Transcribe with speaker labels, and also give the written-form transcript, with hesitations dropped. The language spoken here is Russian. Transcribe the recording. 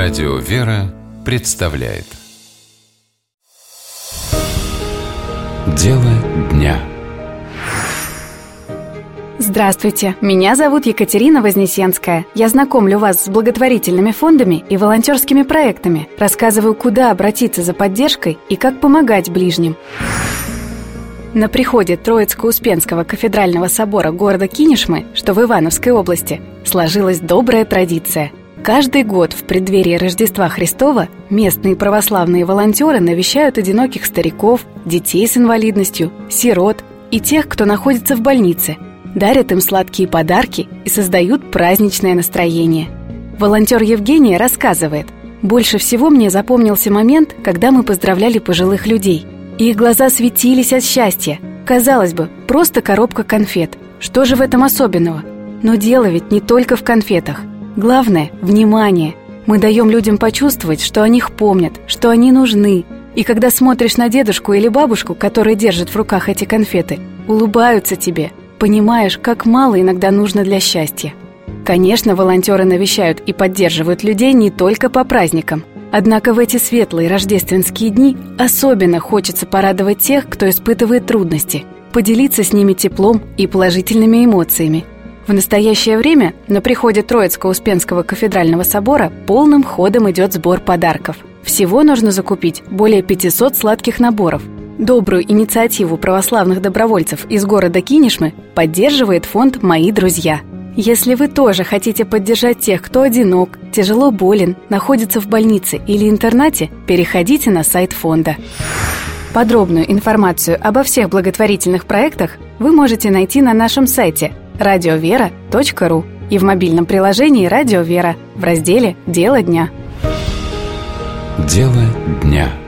Speaker 1: Радио «Вера» представляет Дело дня.
Speaker 2: Здравствуйте, меня зовут Екатерина Вознесенская. Я знакомлю вас с благотворительными фондами и волонтерскими проектами, рассказываю, куда обратиться за поддержкой и как помогать ближним. На приходе Троицко-Успенского кафедрального собора города Кинешмы, что в Ивановской области, сложилась добрая традиция. Каждый год в преддверии Рождества Христова местные православные волонтеры навещают одиноких стариков, детей с инвалидностью, сирот и тех, кто находится в больнице, дарят им сладкие подарки и создают праздничное настроение. Волонтер Евгения рассказывает: «Больше всего мне запомнился момент, когда мы поздравляли пожилых людей. Их глаза светились от счастья. Казалось бы, просто коробка конфет. Что же в этом особенного? Но дело ведь не только в конфетах. Главное – внимание. Мы даем людям почувствовать, что о них помнят, что они нужны. И когда смотришь на дедушку или бабушку, которые держат в руках эти конфеты, улыбаются тебе, понимаешь, как мало иногда нужно для счастья». Конечно, волонтеры навещают и поддерживают людей не только по праздникам. Однако в эти светлые рождественские дни особенно хочется порадовать тех, кто испытывает трудности, поделиться с ними теплом и положительными эмоциями. В настоящее время на приходе Троицко-Успенского кафедрального собора полным ходом идет сбор подарков. Всего нужно закупить более 500 сладких наборов. Добрую инициативу православных добровольцев из города Кинешмы поддерживает фонд «Мои друзья». Если вы тоже хотите поддержать тех, кто одинок, тяжело болен, находится в больнице или интернате, переходите на сайт фонда. Подробную информацию обо всех благотворительных проектах вы можете найти на нашем сайте radiovera.ru и в мобильном приложении «Радио Вера» в разделе «Дело дня».
Speaker 1: Дело дня.